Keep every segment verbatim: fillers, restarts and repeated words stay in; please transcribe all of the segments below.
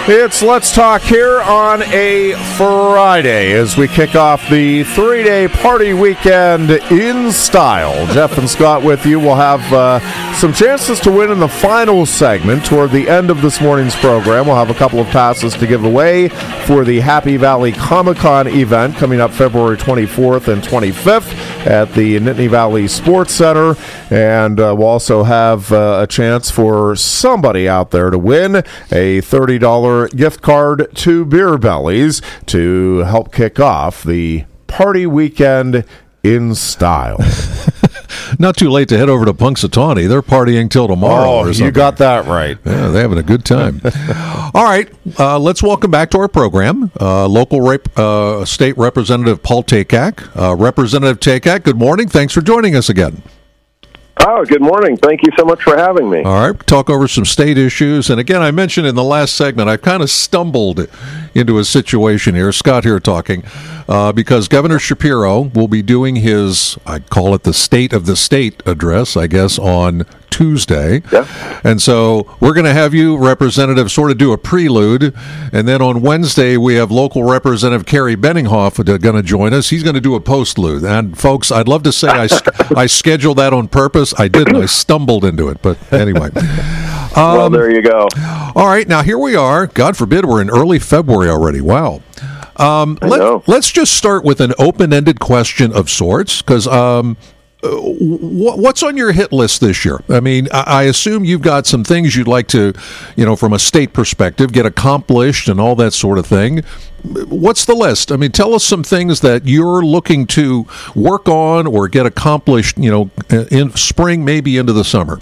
It's Let's Talk here on a Friday as we kick off the three-day party weekend in style. Jeff and Scott with you. We'll have uh, some chances to win in the final segment toward the end of this morning's program. We'll have a couple of passes to give away for the Happy Valley Comic-Con event coming up February twenty-fourth and twenty-fifth at the Nittany Valley Sports Center. And uh, we'll also have uh, a chance for somebody out there to win a thirty dollars gift card to Beer Bellies to help kick off the party weekend in style. Not too late to head over to Punxsutawney. They're partying till tomorrow. Oh, or something. You got that right. Yeah, they're having a good time. All right, uh, let's welcome back to our program uh, local rep, uh, state representative Paul Takak. Uh, Representative Takak, good morning. Thanks for joining us again. Oh, good morning. Thank you so much for having me. All right, talk over some state issues. And again, I mentioned in the last segment, I kind of stumbled into a situation here, Scott here talking, uh, because Governor Shapiro will be doing his, I call it the State of the State address, I guess, on Tuesday. Yeah. And so we're going to have you, Representative, sort of do a prelude. And then on Wednesday, we have local Representative Kerry Benninghoff going to join us. He's going to do a postlude. And folks, I'd love to say I, I scheduled that on purpose. I didn't. I stumbled into it. But anyway. Um, well, there you go. All right. Now, here we are. God forbid we're in early February already. Wow. Um, let, let's just start with an open-ended question of sorts, because um, what's on your hit list this year? I mean, I assume you've got some things you'd like to, you know, from a state perspective, get accomplished and all that sort of thing. What's the list? I mean, tell us some things that you're looking to work on or get accomplished, you know, in spring, maybe into the summer.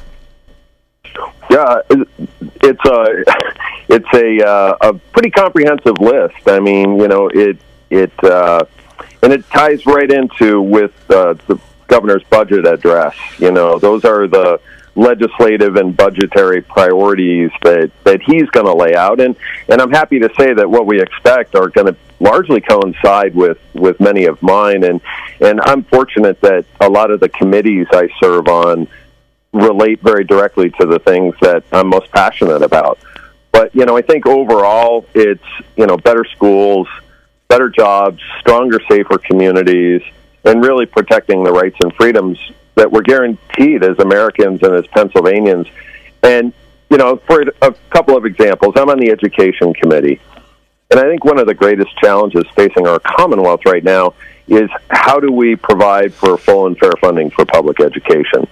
Yeah, it's a it's a uh, a pretty comprehensive list. I mean, you know, it it uh, and it ties right into with uh, the governor's budget address. You know, those are the legislative and budgetary priorities that, that he's going to lay out. And, and I'm happy to say that what we expect are going to largely coincide with, with many of mine. And, and I'm fortunate that a lot of the committees I serve on relate very directly to the things that I'm most passionate about. But, you know, I think overall it's, you know, better schools, better jobs, stronger, safer communities, and really protecting the rights and freedoms that we're guaranteed as Americans and as Pennsylvanians. And, you know, for a couple of examples, I'm on the Education Committee. And I think one of the greatest challenges facing our Commonwealth right now is how do we provide for full and fair funding for public education?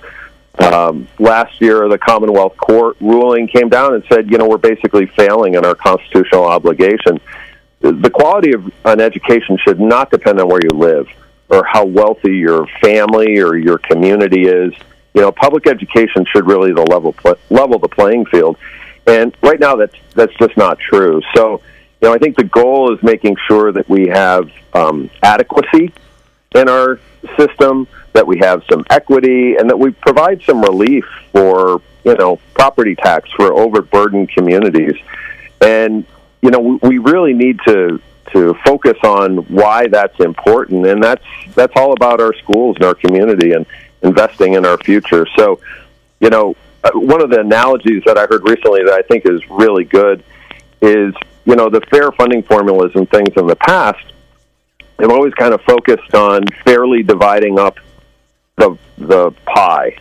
Um, last year, the Commonwealth Court ruling came down and said, you know, we're basically failing in our constitutional obligation. The quality of an education should not depend on where you live or how wealthy your family or your community is. You know, public education should really the level pl- level the playing field. And right now, that's that's just not true. So, you know, I think the goal is making sure that we have um, adequacy in our system, that we have some equity, and that we provide some relief for, you know, property tax for overburdened communities. And, you know, we, we really need to to focus on why that's important, and that's that's all about our schools and our community and investing in our future. So, you know, one of the analogies that I heard recently that I think is really good is, you know, the fair funding formulas and things in the past have always kind of focused on fairly dividing up the the pie.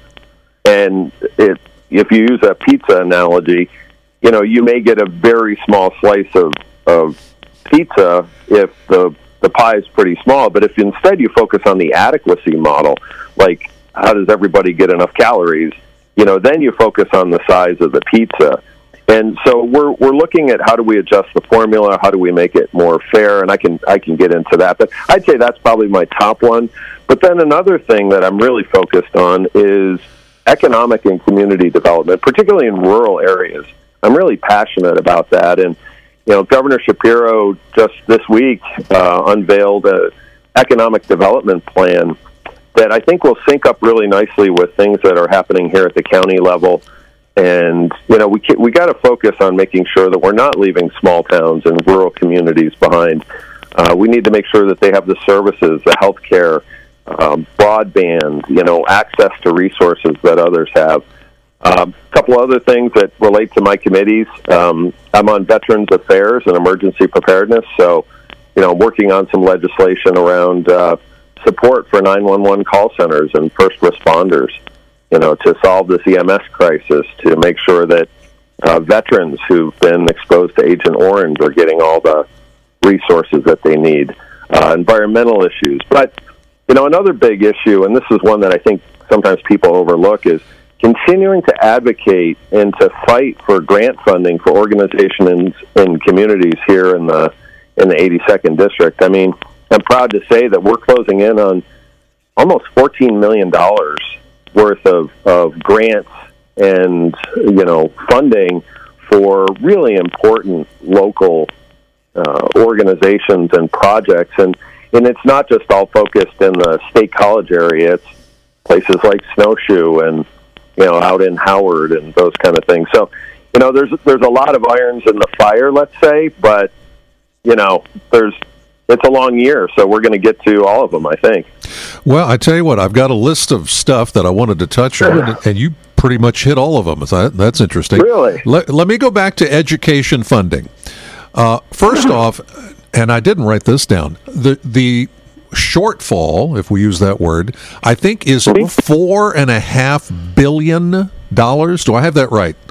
And it, if you use a pizza analogy, you know, you may get a very small slice of, of pizza if the the pie is pretty small, but if instead you focus on the adequacy model, like how does everybody get enough calories, you know, then you focus on the size of the pizza. And so we're we're looking at how do we adjust the formula, how do we make it more fair, and I can I can get into that. But I'd say that's probably my top one. But then another thing that I'm really focused on is economic and community development, particularly in rural areas. I'm really passionate about that. And you know, Governor Shapiro just this week uh, unveiled an economic development plan that I think will sync up really nicely with things that are happening here at the county level. And, you know, we we got to focus on making sure that we're not leaving small towns and rural communities behind. Uh, we need to make sure that they have the services, the health care, um, broadband, you know, access to resources that others have. A um, couple other things that relate to my committees. Um, I'm on Veterans Affairs and Emergency Preparedness, so you know, I'm working on some legislation around uh, support for nine one one call centers and first responders, you know, to solve this E M S crisis, to make sure that uh, veterans who've been exposed to Agent Orange are getting all the resources that they need, uh, environmental issues. But, you know, another big issue, and this is one that I think sometimes people overlook, is continuing to advocate and to fight for grant funding for organizations and communities here in the in the eighty-second District. I mean, I'm proud to say that we're closing in on almost fourteen million dollars worth of, of grants and, you know, funding for really important local uh, organizations and projects. And, and it's not just all focused in the State College area. It's places like Snowshoe and, you know, out in Howard and those kind of things. So, you know, there's there's a lot of irons in the fire, let's say, but, you know, there's it's a long year, so we're going to get to all of them, I think. Well, I tell you what, I've got a list of stuff that I wanted to touch on, and you pretty much hit all of them. That's interesting. Really? Let, let me go back to education funding. Uh, first off, and I didn't write this down, the the shortfall, if we use that word, I think is four and a half billion dollars. Do I have that right?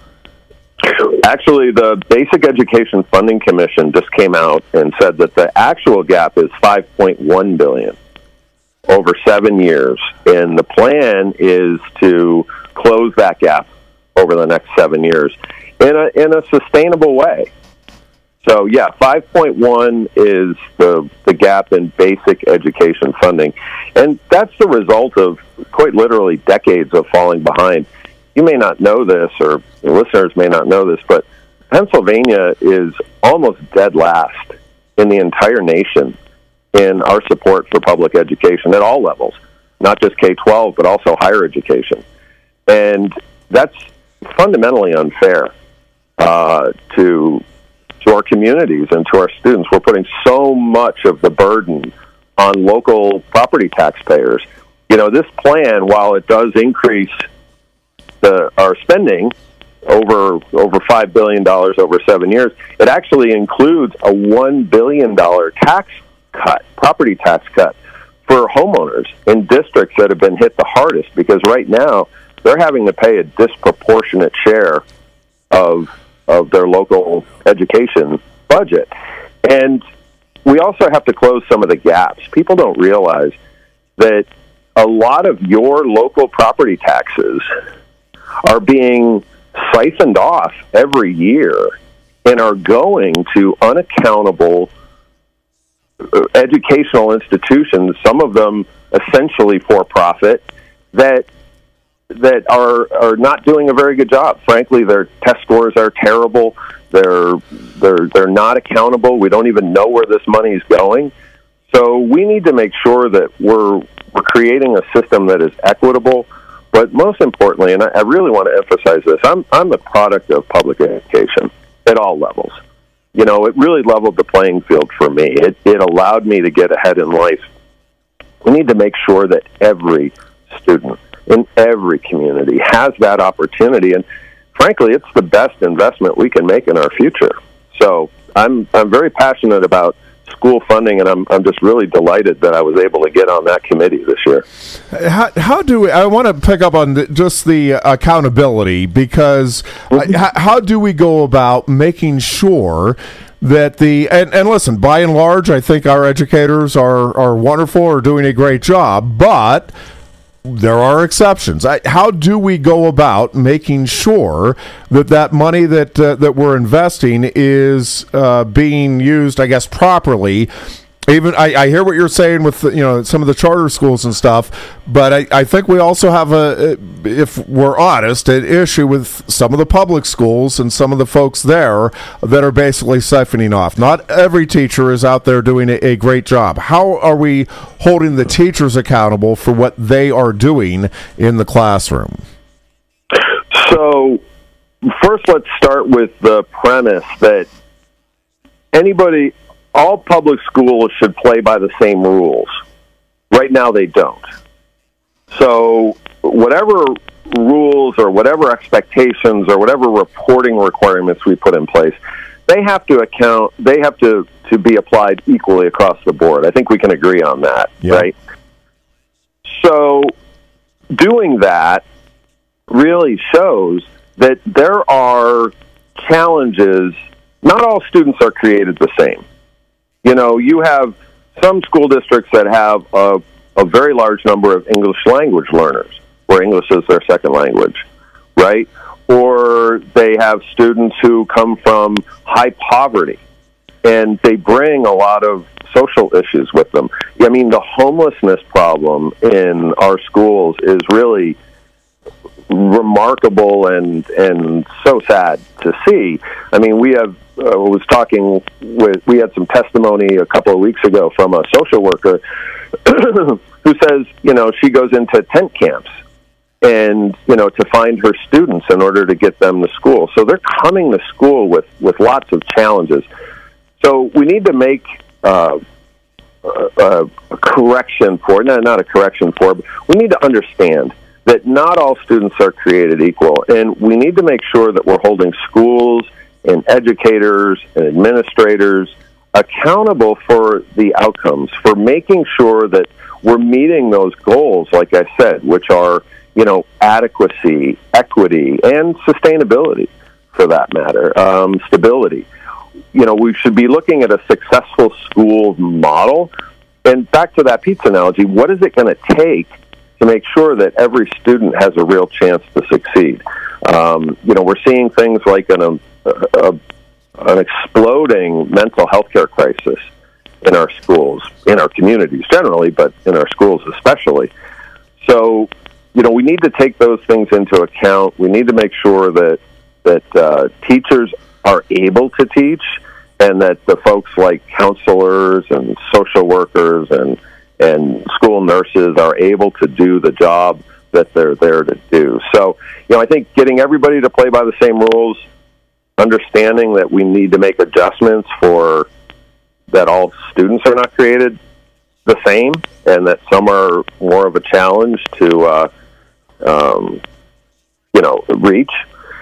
Actually, the Basic Education Funding Commission just came out and said that the actual gap is five point one billion dollars over seven years, and the plan is to close that gap over the next seven years in a in a sustainable way. So, yeah, five point one is the the gap in basic education funding, and that's the result of quite literally decades of falling behind. You may not know this, or the listeners may not know this, but Pennsylvania is almost dead last in the entire nation in our support for public education at all levels, not just K twelve, but also higher education. And that's fundamentally unfair uh, to to our communities and to our students. We're putting so much of the burden on local property taxpayers. You know, this plan, while it does increase the, our spending over over five billion dollars over seven years, it actually includes a one billion dollars tax cut, property tax cut, for homeowners in districts that have been hit the hardest, because right now they're having to pay a disproportionate share of of their local education budget. And we also have to close some of the gaps. People don't realize that a lot of your local property taxes are being siphoned off every year and are going to unaccountable educational institutions, some of them essentially for profit, that that are are not doing a very good job. Frankly, their test scores are terrible. They're they're they're not accountable. We don't even know where this money is going. So we need to make sure that we're we're creating a system that is equitable. But most importantly, and I, I really want to emphasize this, I'm I'm a product of public education at all levels. You know, it really leveled the playing field for me. It it allowed me to get ahead in life. We need to make sure that every student in every community has that opportunity, and frankly, it's the best investment we can make in our future. So I'm I'm very passionate about school funding, and I'm I'm just really delighted that I was able to get on that committee this year. How, how do we, I want to pick up on the, just the accountability, because mm-hmm. uh, how do we go about making sure that the, and, and listen, by and large, I think our educators are, are wonderful, are doing a great job, but there are exceptions. I, how do we go about making sure that that money that uh, that we're investing is uh, being used, I guess, properly? Even I, I hear what you're saying with the, you know, some of the charter schools and stuff, but I, I think we also have a, if we're honest, an issue with some of the public schools and some of the folks there that are basically siphoning off. Not every teacher is out there doing a, a great job. How are we holding the teachers accountable for what they are doing in the classroom? So, first, let's start with the premise that anybody. All public schools should play by the same rules. Right now, they don't. So whatever rules or whatever expectations or whatever reporting requirements we put in place, they have to account, they have to, to be applied equally across the board. I think we can agree on that, yeah. right? So doing that really shows that there are challenges. Not all students are created the same. You know, you have some school districts that have a, a very large number of English language learners, where English is their second language, right? Or they have students who come from high poverty, and they bring a lot of social issues with them. I mean, the homelessness problem in our schools is really remarkable and and so sad to see. I mean, we have uh, was talking with we had some testimony a couple of weeks ago from a social worker who says, you know, she goes into tent camps and, you know, to find her students in order to get them to school. So they're coming to school with, with lots of challenges. So we need to make uh, a, a correction for, no, not a correction for, but we need to understand that not all students are created equal. And we need to make sure that we're holding schools and educators and administrators accountable for the outcomes, for making sure that we're meeting those goals, like I said, which are, you know, adequacy, equity, and sustainability, for that matter, um, stability. You know, we should be looking at a successful school model. And back to that pizza analogy, what is it going to take to make sure that every student has a real chance to succeed? Um, you know, we're seeing things like an, a, a, an exploding mental health care crisis in our schools, in our communities generally, but in our schools especially. So, you know, we need to take those things into account. We need to make sure that that uh, teachers are able to teach, and that the folks like counselors and social workers and and school nurses are able to do the job that they're there to do. So, you know, I think getting everybody to play by the same rules, understanding that we need to make adjustments for that all students are not created the same, and that some are more of a challenge to, uh, um, you know, reach.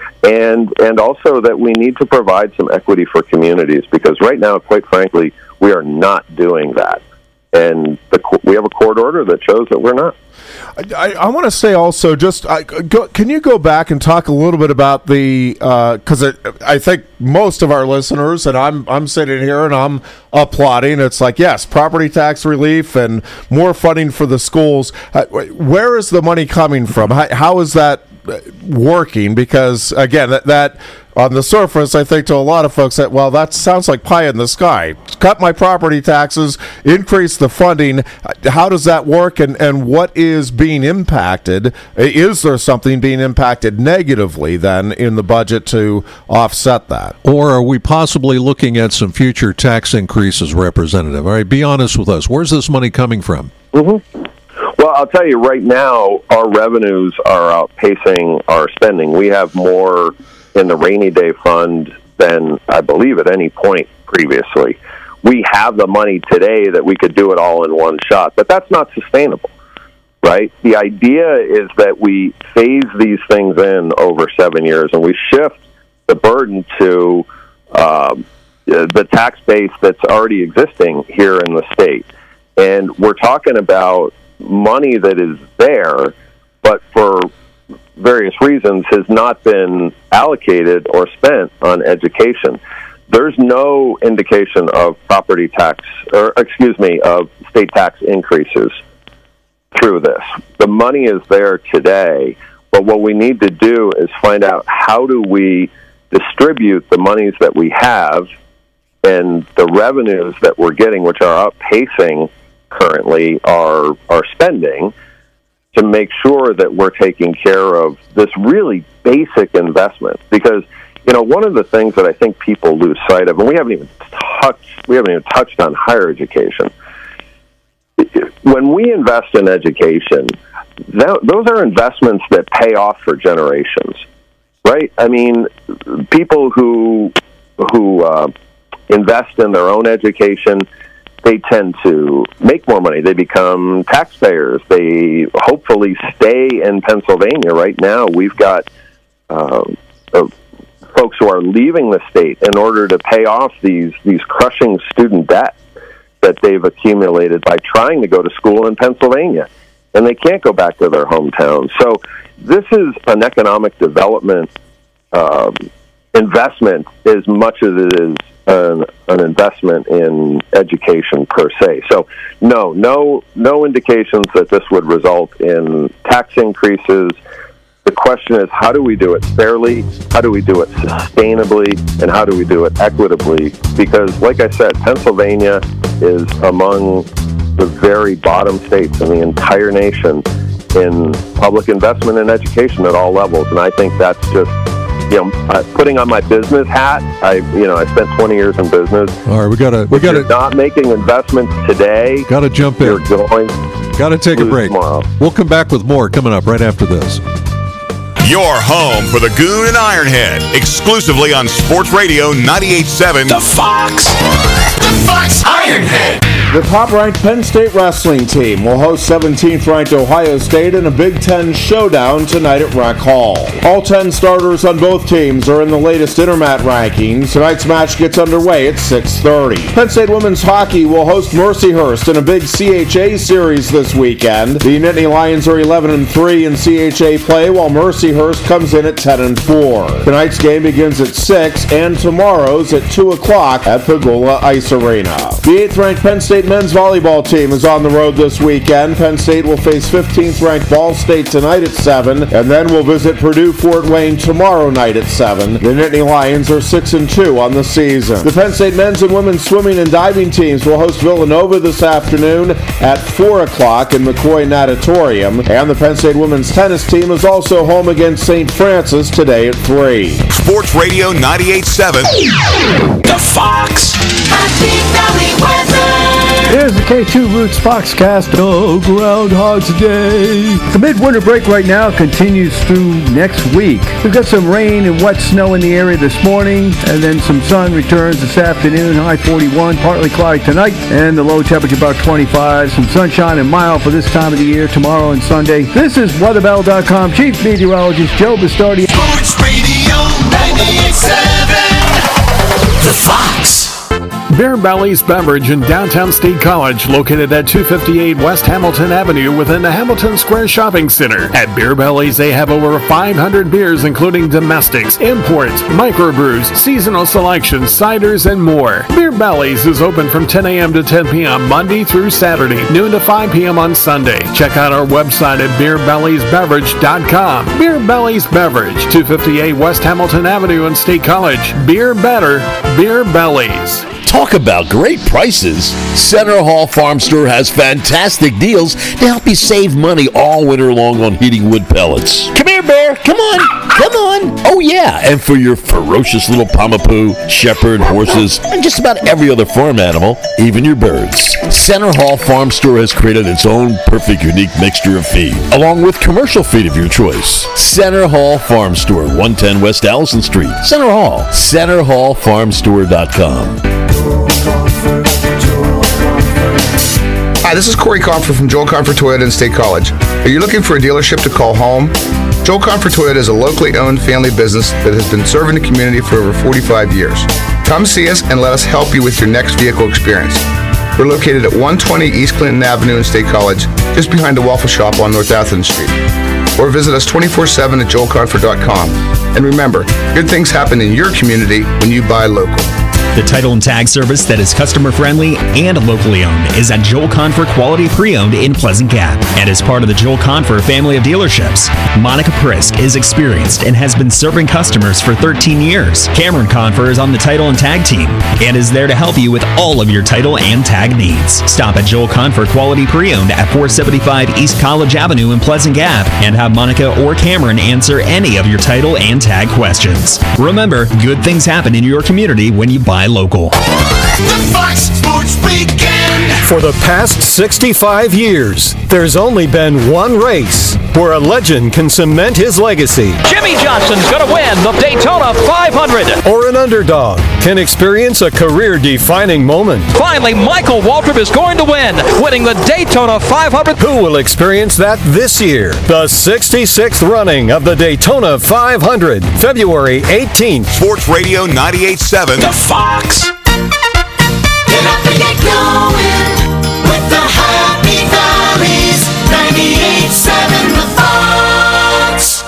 And and also that we need to provide some equity for communities, because right now, quite frankly, we are not doing that. And the, we have a court order that shows that we're not. I, I want to say also, just I, go, can you go back and talk a little bit about the, because uh, I think most of our listeners, and I'm I'm sitting here and I'm applauding, it's like, yes, property tax relief and more funding for the schools. Uh, where is the money coming from? How, how is that working? Because, again, that, that on the surface, I think to a lot of folks that, well, that sounds like pie in the sky. Cut my property taxes, increase the funding. How does that work, and, and what is being impacted? Is there something being impacted negatively then in the budget to offset that? Or are we possibly looking at some future tax increases, Representative? All right, be honest with us. Where's this money coming from? Mm-hmm. Well, I'll tell you right now, our revenues are outpacing our spending. We have more in the rainy day fund than I believe at any point previously. We have the money today that we could do it all in one shot, but that's not sustainable, right? The idea is that we phase these things in over seven years and we shift the burden to um, the tax base that's already existing here in the state. And we're talking about money that is there, but for various reasons has not been allocated or spent on education. There's no indication of property tax, or excuse me, of state tax increases through this. The money is there today, but what we need to do is find out how do we distribute the monies that we have and the revenues that we're getting, which are outpacing currently our our spending, to make sure that we're taking care of this really basic investment. Because, you know, one of the things that I think people lose sight of, and we haven't even touched, we haven't even touched on higher education. When we invest in education, that, those are investments that pay off for generations, right? I mean, people who who uh, invest in their own education, they tend to make more money. They become taxpayers. They hopefully stay in Pennsylvania. Right now, we've got uh, uh, folks who are leaving the state in order to pay off these, these crushing student debt that they've accumulated by trying to go to school in Pennsylvania. And they can't go back to their hometown. So this is an economic development um, investment as much as it is an, an investment in education per se. So no, no, no indications that this would result in tax increases. The question is, how do we do it fairly? How do we do it sustainably? And how do we do it equitably? Because, like I said, Pennsylvania is among the very bottom states in the entire nation in public investment in education at all levels. And I think that's just, you know, uh, putting on my business hat. I, you know, I spent twenty years in business. All right, we got to, we got to not making investments today. Got to jump in. You're going. Got to take a break. Tomorrow. We'll come back with more coming up right after this. Your home for the Goon and Ironhead, exclusively on Sports Radio ninety-eight point seven. The Fox. The Fox Ironhead. The top-ranked Penn State wrestling team will host seventeenth-ranked Ohio State in a Big Ten showdown tonight at Rec Hall. All ten starters on both teams are in the latest Intermat rankings. Tonight's match gets underway at six thirty. Penn State women's hockey will host Mercyhurst in a big C H A series this weekend. The Nittany Lions are eleven and three in C H A play, while Mercyhurst comes in at ten and four. Tonight's game begins at six, and tomorrow's at two o'clock at Pagola Ice Arena. The eighth-ranked Penn State men's volleyball team is on the road this weekend. Penn State will face fifteenth-ranked Ball State tonight at seven, and then will visit Purdue Fort Wayne tomorrow night at seven. The Nittany Lions are six and two on the season. The Penn State men's and women's swimming and diving teams will host Villanova this afternoon at four o'clock in McCoy Natatorium, and the Penn State women's tennis team is also home against Saint Francis today at three. Sports Radio ninety-eight point seven. The Fox. Happy Valley weather. Here's the K two Roots Foxcast. Oh, Groundhog's Day. The midwinter break right now continues through next week. We've got some rain and wet snow in the area this morning, and then some sun returns this afternoon. High forty-one, partly cloudy tonight, and the low temperature about twenty-five. Some sunshine and mild for this time of the year tomorrow and Sunday. This is weather battle dot com Chief Meteorologist Joe Bastardi. Sports Radio ninety-eight point seven. The Fox. Beer Belly's Beverage in downtown State College, located at two fifty-eight West Hamilton Avenue within the Hamilton Square Shopping Center. At Beer Belly's, they have over five hundred beers, including domestics, imports, microbrews, seasonal selections, ciders, and more. Beer Belly's is open from ten a.m. to ten p.m. Monday through Saturday, noon to five p.m. on Sunday. Check out our website at beer bellies beverage dot com. Beer Belly's Beverage, two fifty-eight West Hamilton Avenue in State College. Beer better, Beer Belly's. Talk about great prices. Center Hall Farm Store has fantastic deals to help you save money all winter long on heating wood pellets. Come here, Bear. Come on. Come on. Oh, yeah. And for your ferocious little Pomapoo, shepherd, horses, and just about every other farm animal, even your birds. Center Hall Farm Store has created its own perfect, unique mixture of feed, along with commercial feed of your choice. Center Hall Farm Store, one ten West Allison Street. Center Hall. center hall farm store dot com. Hi, this is Corey Comfort from Joel Comfort Toyota in State College. Are you looking for a dealership to call home? Joel Comfort Toyota is a locally owned family business that has been serving the community for over forty-five years. Come see us and let us help you with your next vehicle experience. We're located at one twenty East Clinton Avenue in State College, just behind the Waffle Shop on North Athens Street. Or visit us twenty-four seven at joel comfort dot com. And remember, good things happen in your community when you buy local. The title and tag service that is customer-friendly and locally owned is at Joel Confer Quality Pre-Owned in Pleasant Gap and is part of the Joel Confer family of dealerships. Monica Prisk is experienced and has been serving customers for thirteen years. Cameron Confer is on the title and tag team and is there to help you with all of your title and tag needs. Stop at Joel Confer Quality Pre-Owned at four seventy-five East College Avenue in Pleasant Gap and have Monica or Cameron answer any of your title and tag questions. Remember, good things happen in your community when you buy local. The Fox Sports Weekend. For the past sixty-five years, there's only been one race where a legend can cement his legacy. Jimmy Johnson's going to win the Daytona five hundred. Or an underdog can experience a career-defining moment. Finally, Michael Waltrip is going to win, winning the Daytona five hundred. Who will experience that this year? The sixty-sixth running of the Daytona five hundred, February eighteenth. Sports Radio ninety-eight point seven. The Fox. Get up and get going with the Happy Valleys. ninety-eight point seven The Fox.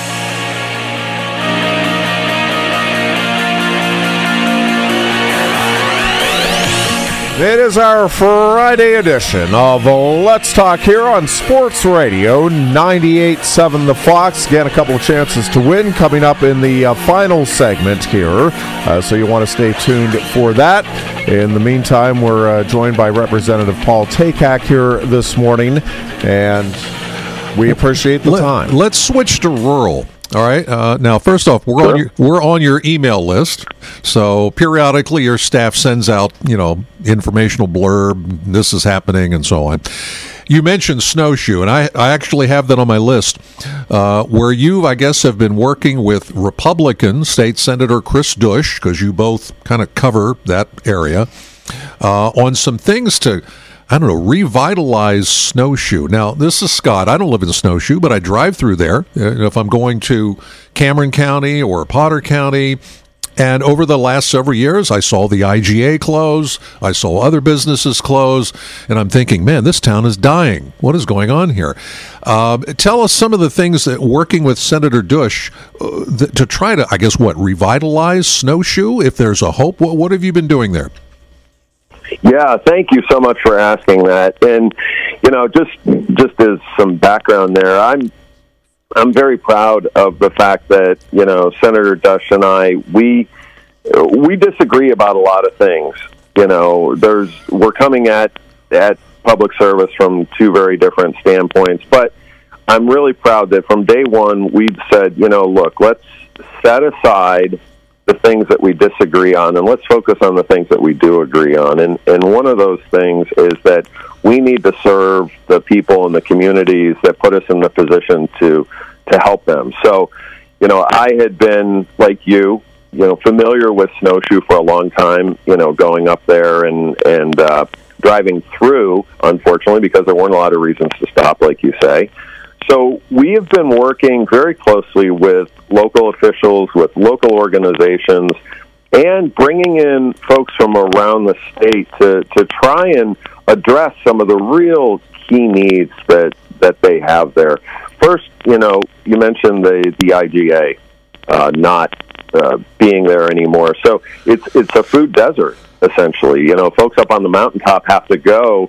It is our Friday edition of Let's Talk here on Sports Radio ninety-eight point seven The Fox. Again, a couple of chances to win coming up in the uh, final segment here, uh, so you want to stay tuned for that. In the meantime, we're uh, joined by Representative Paul Takak here this morning, and we appreciate the Let, time. Let's switch to rural. All right. Uh, now, first off, we're Sure. on your we're on your email list. So periodically, your staff sends out, you know, informational blurb. This is happening, and so on. You mentioned snowshoe, and I, I actually have that on my list, uh, where you, I guess, have been working with Republican State Senator Chris Dush, because you both kind of cover that area, uh, on some things to, I don't know, revitalize Snowshoe. Now, this is Scott. I don't live in Snowshoe, but I drive through there uh, if I'm going to Cameron County or Potter County. And over the last several years, I saw the I G A close. I saw other businesses close. And I'm thinking, man, this town is dying. What is going on here? Uh, tell us some of the things that working with Senator Dush uh, th- to try to, I guess, what, revitalize Snowshoe, if there's a hope. What, what have you been doing there? Yeah, thank you so much for asking that. And you know, just just as some background there, I'm I'm very proud of the fact that, you know, Senator Dush and I we we disagree about a lot of things. You know, there's we're coming at at public service from two very different standpoints, but I'm really proud that from day one we've said, you know, look, let's set aside the things that we disagree on, and let's focus on the things that we do agree on. And and one of those things is that we need to serve the people in the communities that put us in the position to to help them. So, you know, I had been, like you, you know, familiar with Snowshoe for a long time, you know, going up there and, and uh, driving through, unfortunately, because there weren't a lot of reasons to stop, like you say. So we have been working very closely with local officials, with local organizations, and bringing in folks from around the state to, to try and address some of the real key needs that, that they have there. First, you know, you mentioned the, the I G A uh, not uh, being there anymore. So it's it's a food desert, essentially. You know, folks up on the mountaintop have to go,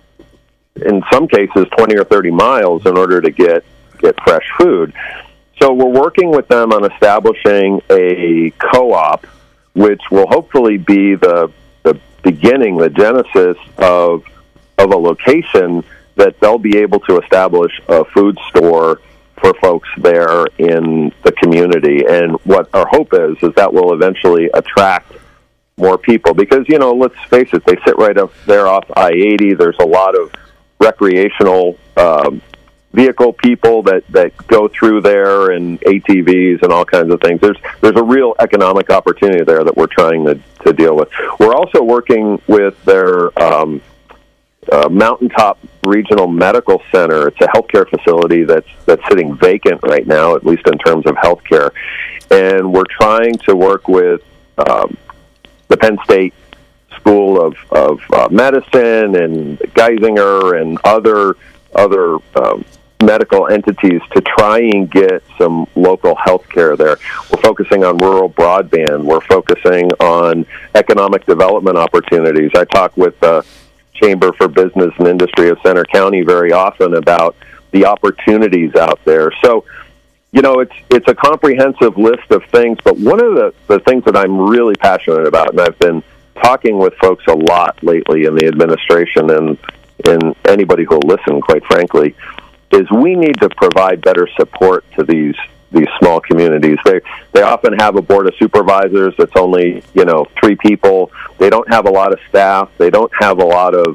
in some cases, twenty or thirty miles in order to get, get fresh food. So we're working with them on establishing a co-op, which will hopefully be the the beginning, the genesis of of a location that they'll be able to establish a food store for folks there in the community. And what our hope is, is that will eventually attract more people. Because, you know, let's face it, they sit right up there off I eighty. There's a lot of recreational um, vehicle people that, that go through there, and A T Vs and all kinds of things. There's there's a real economic opportunity there that we're trying to, to deal with. We're also working with their um, uh, Mountaintop Regional Medical Center. It's a healthcare facility that's that's sitting vacant right now, at least in terms of healthcare. And we're trying to work with um, the Penn State School of, of uh, Medicine and Geisinger and other other um, medical entities to try and get some local health care there. We're focusing on rural broadband. We're focusing on economic development opportunities. I talk with the Chamber for Business and Industry of Center County very often about the opportunities out there. So, you know, it's it's a comprehensive list of things, but one of the, the things that I'm really passionate about, and I've been talking with folks a lot lately in the administration and and anybody who will listen, quite frankly, is we need to provide better support to these these small communities. They they often have a board of supervisors that's only, you know, three people. They don't have a lot of staff. They don't have a lot of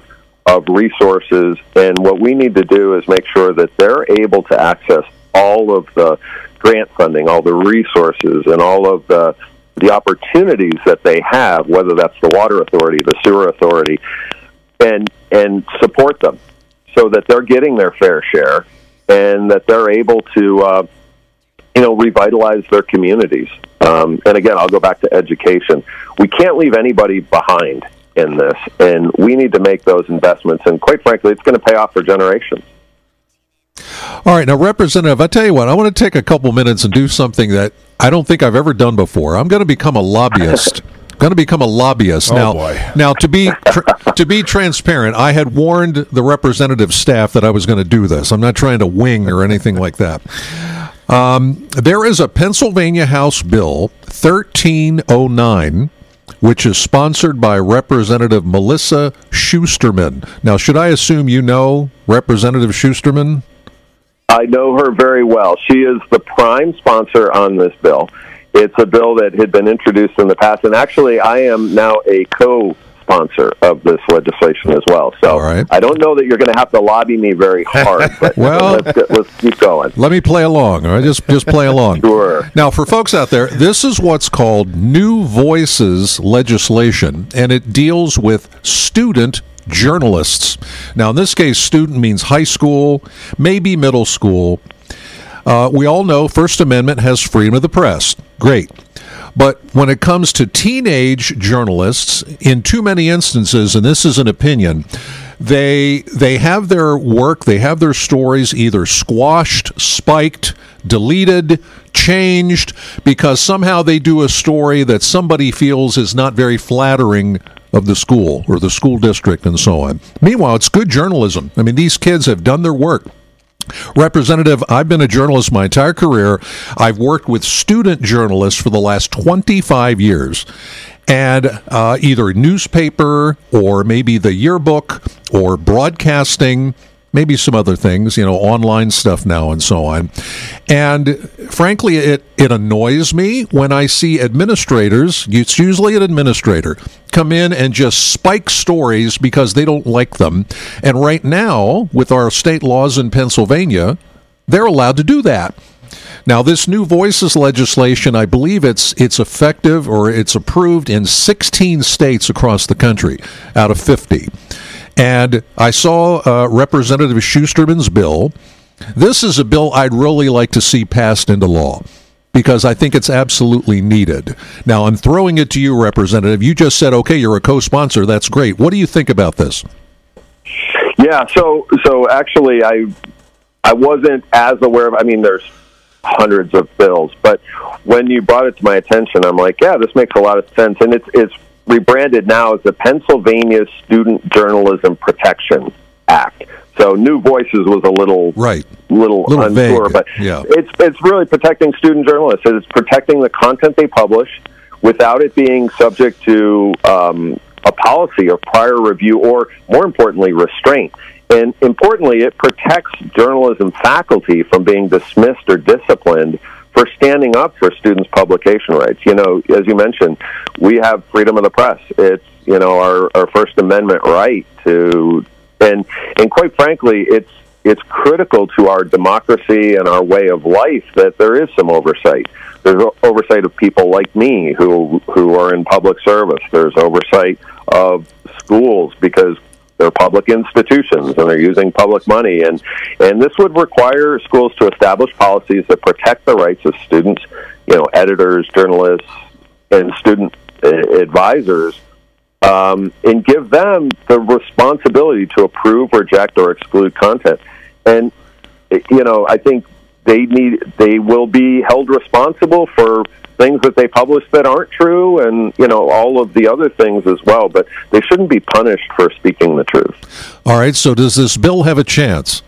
of resources, and what we need to do is make sure that they're able to access all of the grant funding, all the resources, and all of the the opportunities that they have, whether that's the water authority, the sewer authority, and and support them so that they're getting their fair share and that they're able to, uh, you know, revitalize their communities. Um, and again, I'll go back to education. We can't leave anybody behind in this, and we need to make those investments. And quite frankly, it's going to pay off for generations. All right, now, Representative, I tell you what, I want to take a couple minutes and do something that I don't think I've ever done before. I'm going to become a lobbyist. Going to become a lobbyist. Oh, now, boy. now to be tr- to be transparent, I had warned the representative staff that I was going to do this. I'm not trying to wing or anything like that. Um, there is a Pennsylvania House Bill thirteen oh nine, which is sponsored by Representative Melissa Schusterman. Now, should I assume you know Representative Schusterman? I know her very well. She is the prime sponsor on this bill. It's a bill that had been introduced in the past, and actually I am now a co-sponsor of this legislation as well. So right. I don't know that you're going to have to lobby me very hard, but well, let's, get, let's keep going. Let me play along, all right? Just, just play along. Sure. Now, for folks out there, this is what's called New Voices legislation, and it deals with student journalists. Now, in this case, student means high school, maybe middle school. Uh, we all know First Amendment has freedom of the press. Great. But when it comes to teenage journalists, in too many instances, and this is an opinion, they they have their work, they have their stories either squashed, spiked, deleted, changed, because somehow they do a story that somebody feels is not very flattering of the school or the school district and so on. Meanwhile, it's good journalism. I mean, these kids have done their work. Representative, I've been a journalist my entire career. I've worked with student journalists for the last twenty-five years. And uh, either newspaper or maybe the yearbook or broadcasting, maybe some other things, you know, online stuff now and so on. And frankly, it, it annoys me when I see administrators, it's usually an administrator, come in and just spike stories because they don't like them. And right now, with our state laws in Pennsylvania, they're allowed to do that. Now, this New Voices legislation, I believe it's it's effective or it's approved in sixteen states across the country out of fifty. And I saw uh, Representative Schusterman's bill. This is a bill I'd really like to see passed into law because I think it's absolutely needed. Now, I'm throwing it to you, Representative. You just said, okay, you're a co-sponsor. That's great. What do you think about this? Yeah, so so actually I I wasn't as aware of, I mean, there's hundreds of bills, but when you brought it to my attention, I'm like, yeah, this makes a lot of sense. And it's it's rebranded now as the Pennsylvania Student Journalism Protection Act. So New Voices was a little right, little, little unsure, vague. but yeah. it's it's really protecting student journalists. It's protecting the content they publish without it being subject to um, a policy of prior review or, more importantly, restraint. And importantly, it protects journalism faculty from being dismissed or disciplined for standing up for students' publication rights. You know, as you mentioned, we have freedom of the press. It's, you know, our, our First Amendment right to, and and quite frankly, it's it's critical to our democracy and our way of life that there is some oversight. There's oversight of people like me who who are in public service. There's oversight of schools because they're public institutions and they're using public money. And, and this would require schools to establish policies that protect the rights of students, you know, editors, journalists, and student uh, advisors, um, and give them the responsibility to approve, reject, or exclude content. And, you know, I think they need, they will be held responsible for things that they publish that aren't true and, you know, all of the other things as well. But they shouldn't be punished for speaking the truth. All right. So does this bill have a chance?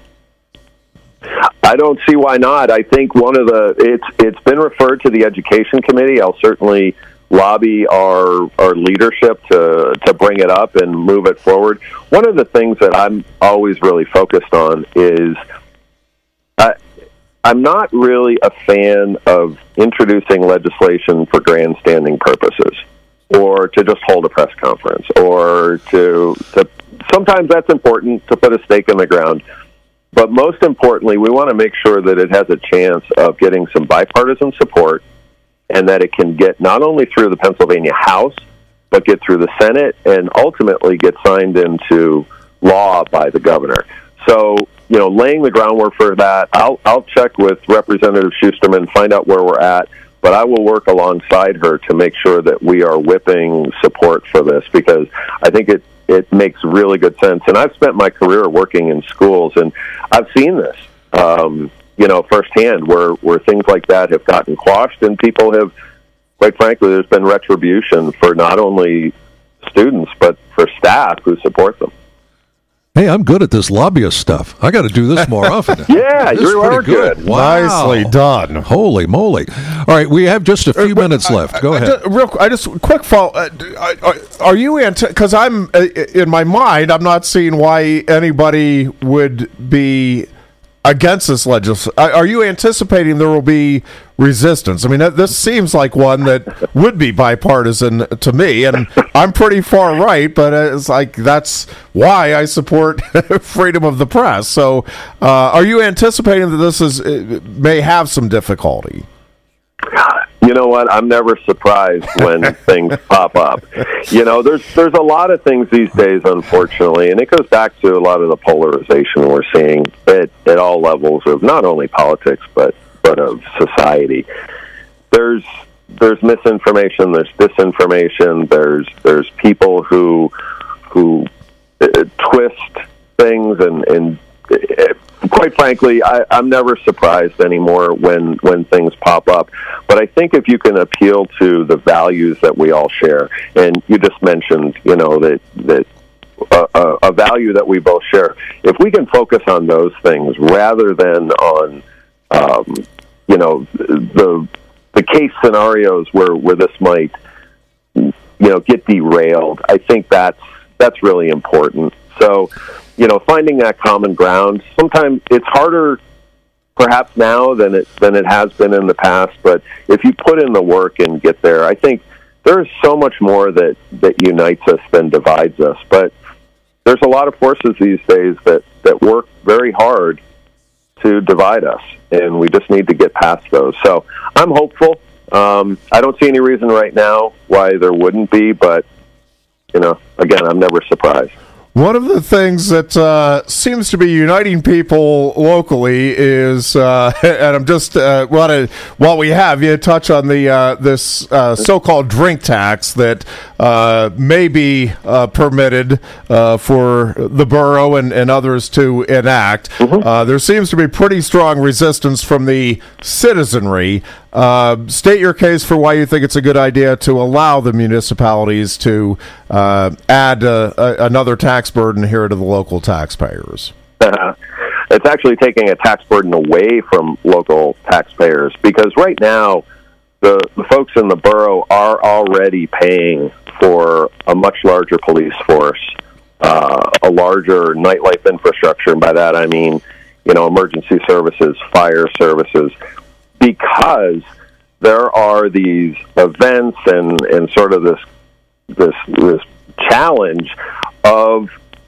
I don't see why not. I think one of the, it's it's been referred to the Education Committee. I'll certainly lobby our our leadership to, to bring it up and move it forward. One of the things that I'm always really focused on is uh, I'm not really a fan of introducing legislation for grandstanding purposes or to just hold a press conference or to to sometimes that's important to put a stake in the ground. But most importantly, we want to make sure that it has a chance of getting some bipartisan support and that it can get not only through the Pennsylvania House, but get through the Senate and ultimately get signed into law by the governor. So, you know, laying the groundwork for that, I'll, I'll check with Representative Schusterman, find out where we're at, but I will work alongside her to make sure that we are whipping support for this, because I think it, it makes really good sense. And I've spent my career working in schools, and I've seen this, um, you know, firsthand, where, where things like that have gotten quashed, and people have, quite frankly, there's been retribution for not only students, but for staff who support them. Hey, I'm good at this lobbyist stuff. I got to do this more often. Yeah, this you are good. good. Wow. Nicely done. Holy moly. All right, we have just a few uh, minutes left. Go I, ahead. I, I, real, I just, quick follow. Uh, are you, because I'm, uh, in my mind, I'm not seeing why anybody would be against this legislation. Are you anticipating there will be resistance? I mean, this seems like one that would be bipartisan to me, and I'm pretty far right, but it's like that's why I support freedom of the press. So uh, are you anticipating that this is may have some difficulty? You know what? I'm never surprised when things pop up. You know, there's there's a lot of things these days, unfortunately, and it goes back to a lot of the polarization we're seeing at, at all levels of not only politics but but of society. There's there's misinformation, there's disinformation, there's there's people who who uh, twist things, and and uh, quite frankly, I, I'm never surprised anymore when, when things pop up. But I think if you can appeal to the values that we all share, and you just mentioned, you know, that that uh, a value that we both share, if we can focus on those things rather than on, um, you know, the the case scenarios where, where this might, you know, get derailed, I think that's that's really important. So, you know, finding that common ground, sometimes it's harder perhaps now than it than it has been in the past, but if you put in the work and get there, I think there's so much more that, that unites us than divides us. But there's a lot of forces these days that, that work very hard to divide us, and we just need to get past those. So I'm hopeful. Um, I don't see any reason right now why there wouldn't be, but, you know, again, I'm never surprised. One of the things that uh, seems to be uniting people locally is, uh, and I'm just uh, want to, while we have you, touch on the uh, this uh, so-called drink tax that uh, may be uh, permitted uh, for the borough and, and others to enact. Mm-hmm. Uh, there seems to be pretty strong resistance from the citizenry. Uh, state your case for why you think it's a good idea to allow the municipalities to uh, add uh, a, another tax burden here to the local taxpayers. Uh, it's actually taking a tax burden away from local taxpayers, because right now the, the folks in the borough are already paying for a much larger police force, uh, a larger nightlife infrastructure, and by that I mean, you know, emergency services, fire services, because there are these events and, and sort of this this this challenge of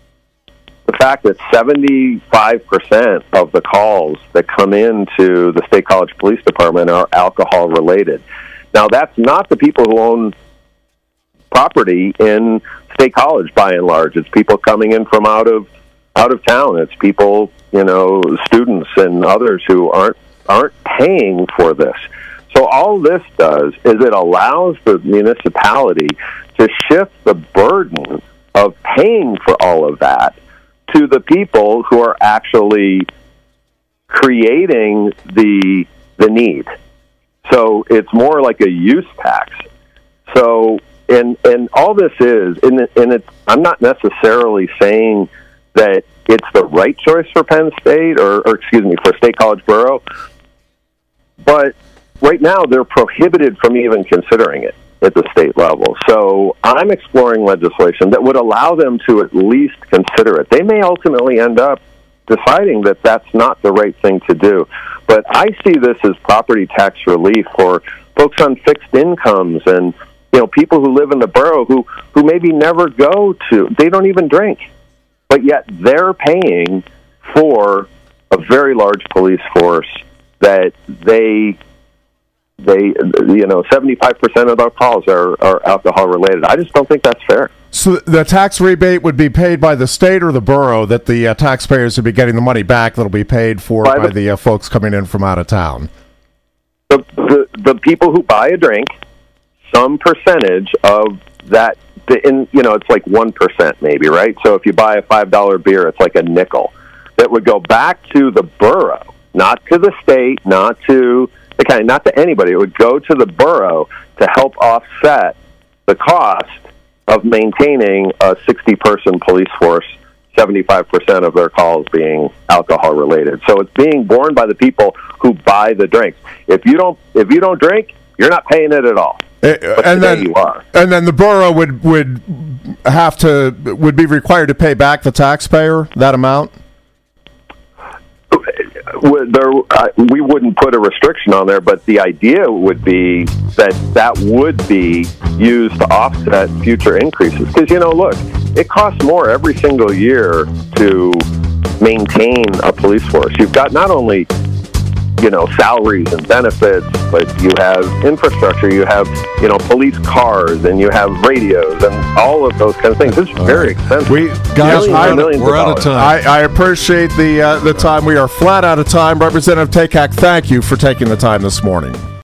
the fact that seventy-five percent of the calls that come into the State College Police Department are alcohol related. Now, that's not the people who own property in State College by and large. It's people coming in from out of out of town. It's people, you know, students and others who aren't aren't paying for this. So all this does is it allows the municipality to shift the burden of paying for all of that to the people who are actually creating the the need. So it's more like a use tax. So and and all this is, and it, and it, I'm not necessarily saying that it's the right choice for Penn State or, or excuse me, for State College Borough, but right now they're prohibited from even considering it at the state level. So I'm exploring legislation that would allow them to at least consider it. They may ultimately end up deciding that that's not the right thing to do. But I see this as property tax relief for folks on fixed incomes and, you know, people who live in the borough who, who maybe never go to, they don't even drink. but yet they're paying for a very large police force that they, they, you know, seventy-five percent of their calls are, are alcohol related. I just don't think that's fair. So the tax rebate would be paid by the state or the borough, that the uh, taxpayers would be getting the money back that'll be paid for by, by the, the uh, folks coming in from out of town? The, the the people who buy a drink, some percentage of that, the, in, you know, it's like one percent maybe, right? So if you buy a five dollar beer, it's like a nickel. That would go back to the borough, not to the state, not to the county, not to anybody. It would go to the borough to help offset the cost of maintaining a sixty-person police force, seventy-five percent of their calls being alcohol-related. So it's being borne by the people who buy the drinks. If you don't, if you don't drink, you're not paying it at all. But and then you are. And then the borough would would have to would be required to pay back the taxpayer that amount. There, uh, we wouldn't put a restriction on there, but the idea would be that that would be used to offset future increases. Because, you know, look, it costs more every single year to maintain a police force. You've got not only, you know, salaries and benefits, but you have infrastructure, you have, you know, police cars, and you have radios, and all of those kind of things. It's very expensive. We, guys, I, we're out of time. I, I appreciate the uh, the time. We are flat out of time. Representative Takak, thank you for taking the time this morning.